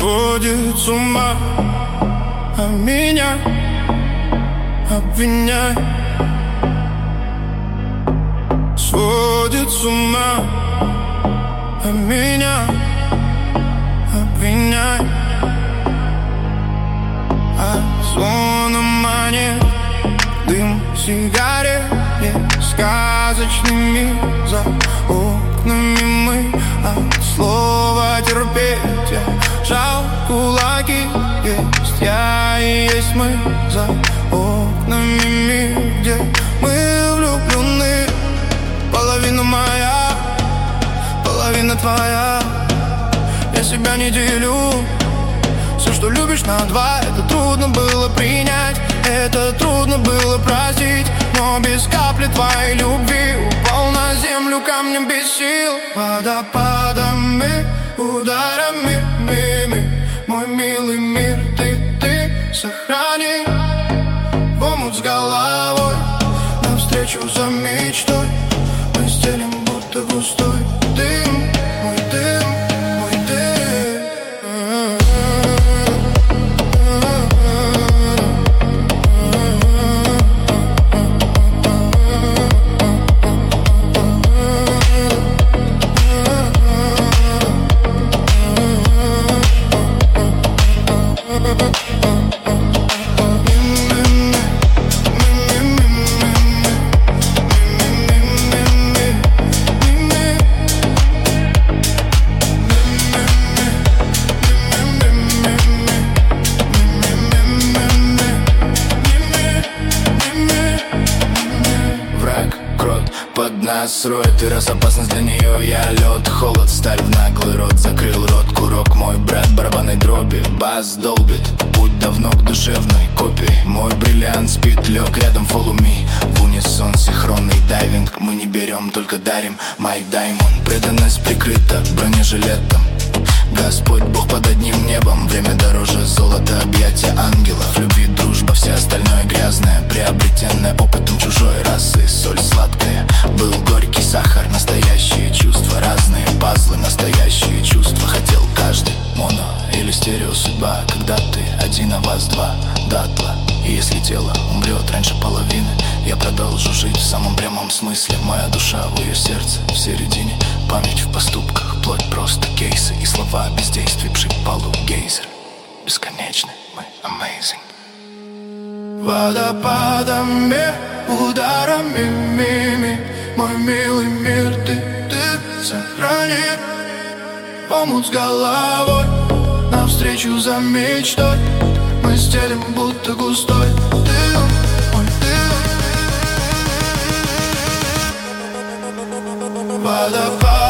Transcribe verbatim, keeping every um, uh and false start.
сводит с ума, а меня обвиняй. Сводит с ума, а меня обвиняй. А звоном монет, дым сигарет, сказочный мир за окнами мы. От слова терпеть я сжал кулаки. Есть я и есть мы за окнами мир, где мы влюблены. Половина моя, половина твоя. Я себя не делю. Все, что любишь, на два. Это трудно было принять, это трудно было простить. Но без капли твоей любви упал на землю камнем без сил. Водопадами, ударами, мими. Мой милый мир, ты, ты сохрани. В омут с головой, навстречу за мечтой. Мы стелим будто густой дым. Мой дым, мой дым. Под нас роет, и раз опасность для нее я лед, холод, сталь в наглый рот. Закрыл рот, курок, мой брат барабанной дроби. Бас долбит, путь давно к душевной копии. Мой бриллиант спит, лег рядом, follow me. В унисон, синхронный дайвинг. Мы не берем, только дарим. Майк Даймонд, преданность прикрыта бронежилетом. Господь Бог под одним небом. Время дороже золота, объятия ангелов. Любви, дружба, все остальное грязное, приобретенное опытом чужой расы. Соль сладкая, был горький сахар. Настоящие чувства, разные пазлы. Настоящие чувства хотел каждый. Моно или стерео судьба, когда ты один, а вас два. Датла. И если тело умрет раньше половины, я продолжу жить в самом прямом смысле. Моя душа в ее сердце, в середине. Память в поступках, плоть просто кейсы. И слова без действий, пшик-палу, гейзер. Бесконечны, мы amazing. Водопадами, ударами, мими. Мой милый мир, ты, ты сохрани. Омут с головой, навстречу за мечтой. Мы стелим будто густой дым, мой дым. Водопад.